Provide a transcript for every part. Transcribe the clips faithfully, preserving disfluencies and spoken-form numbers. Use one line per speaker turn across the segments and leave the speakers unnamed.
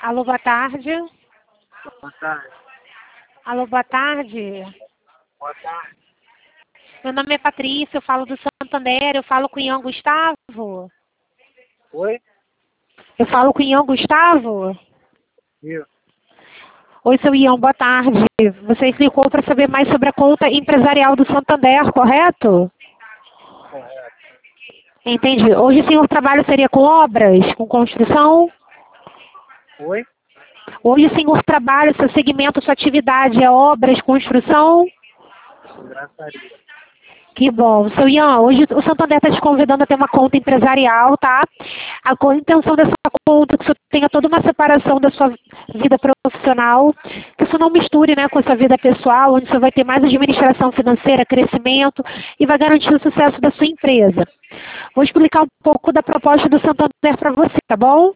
Alô, boa tarde.
Boa tarde.
Alô, boa tarde.
Boa tarde.
Meu nome é Patrícia, eu falo do Santander, eu falo com o Ian Gustavo.
Oi?
Eu falo com o Ian Gustavo.
Isso.
Oi, seu Ian, boa tarde. Você clicou para saber mais sobre a conta empresarial do Santander, correto?
Correto.
Entendi. Hoje sim o trabalho seria com obras, com construção?
Oi?
Hoje sim o trabalho, seu segmento, sua atividade é obras, construção?
Graças a Deus.
Que bom. Seu Ian, hoje o Santander está te convidando a ter uma conta empresarial, tá? A co- intenção dessa conta é que você tenha toda uma separação da sua vida profissional, que isso não misture, né, com a sua vida pessoal, onde você vai ter mais administração financeira, crescimento e vai garantir o sucesso da sua empresa. Vou explicar um pouco da proposta do Santander para você, tá bom?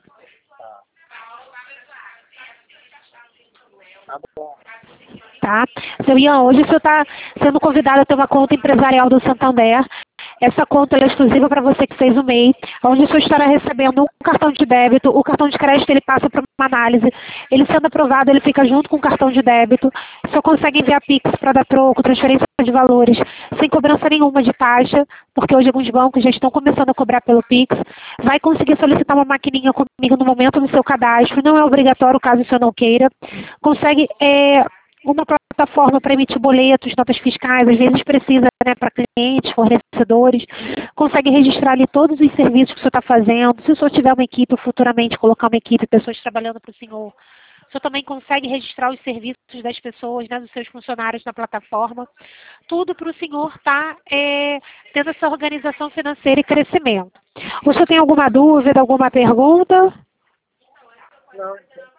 Tá bom.
Tá? Seu Ian, hoje o senhor está sendo convidado a ter uma conta empresarial do Santander. Essa conta é exclusiva para você que fez o M E I, onde o senhor estará recebendo um cartão de débito, o cartão de crédito ele passa para uma análise, ele sendo aprovado, ele fica junto com o cartão de débito, o senhor consegue enviar Pix para dar troco, transferência de valores, sem cobrança nenhuma de taxa, porque hoje alguns bancos já estão começando a cobrar pelo Pix, vai conseguir solicitar uma maquininha comigo no momento do seu cadastro, não é obrigatório caso o senhor não queira, consegue... É, uma plataforma para emitir boletos, notas fiscais, às vezes precisa, né, para clientes, fornecedores, consegue registrar ali todos os serviços que o senhor está fazendo. Se o senhor tiver uma equipe, futuramente colocar uma equipe, pessoas trabalhando para o senhor, o senhor também consegue registrar os serviços das pessoas, né, dos seus funcionários na plataforma. Tudo para o senhor estar é, tendo essa organização financeira e crescimento. O senhor tem alguma dúvida, alguma pergunta?
Não,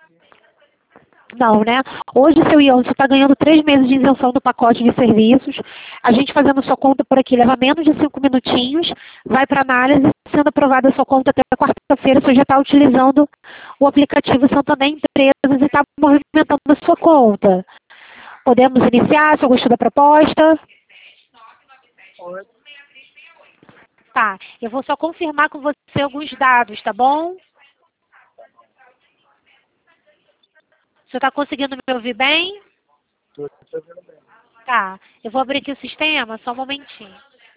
Não, né? Hoje, seu Ian, você está ganhando três meses de isenção do pacote de serviços. A gente fazendo sua conta por aqui leva menos de cinco minutinhos, vai para análise, sendo aprovada a sua conta até quarta-feira, você já está utilizando o aplicativo Santander Empresas e está movimentando a sua conta. Podemos iniciar, se eu gostou da proposta?
Oi.
Tá, eu vou só confirmar com você alguns dados, tá bom? Você está conseguindo me ouvir bem?
Tô te ouvindo bem.
Tá, eu vou abrir aqui o sistema, só um momentinho.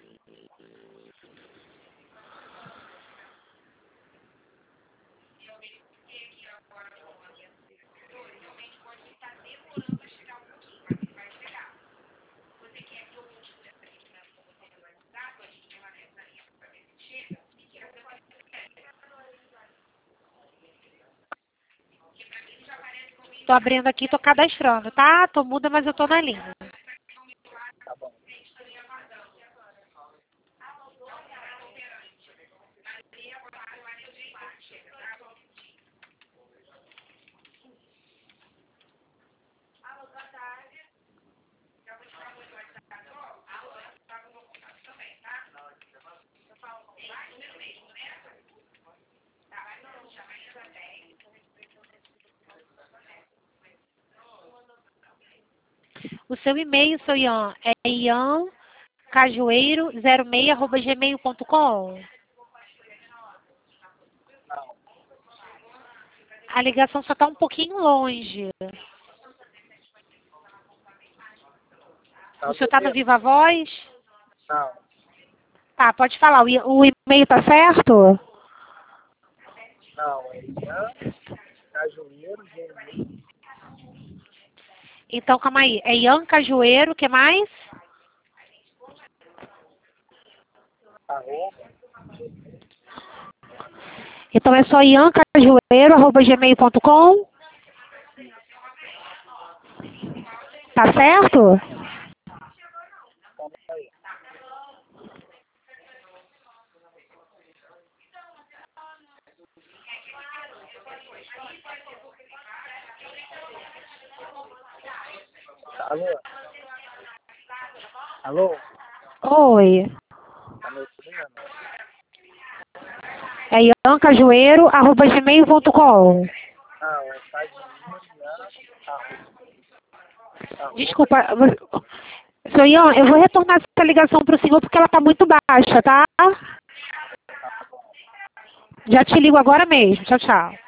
Tô abrindo aqui, tô cadastrando, tá? Tô muda, mas eu tô na linha.
Tá bom.
O seu e-mail, seu Ian, é iancajueiro zero seis arroba gmail ponto com.
Não.
A ligação só tá um pouquinho longe.
Tá
O senhor tá no
ouvindo?
Viva Voz?
Não.
Tá, pode falar. O i- o e-mail tá certo?
Não. É Ian Cajueiro, Gmail,
Então, calma aí. É Ian Cajueiro, o que mais?
arroba,
Então é só iancajueiro arroba gmail ponto com? Tá certo?
calma aí. Alô? Alô?
Oi.
Tá me ouvindo?
É iancajueiro arroba gmail ponto com.
Não, é Cajueiro, Ian, arroba,
Desculpa. vo- Seu Ian, eu vou retornar essa ligação para o senhor porque ela está muito baixa, tá? Já te ligo agora mesmo. Tchau, tchau.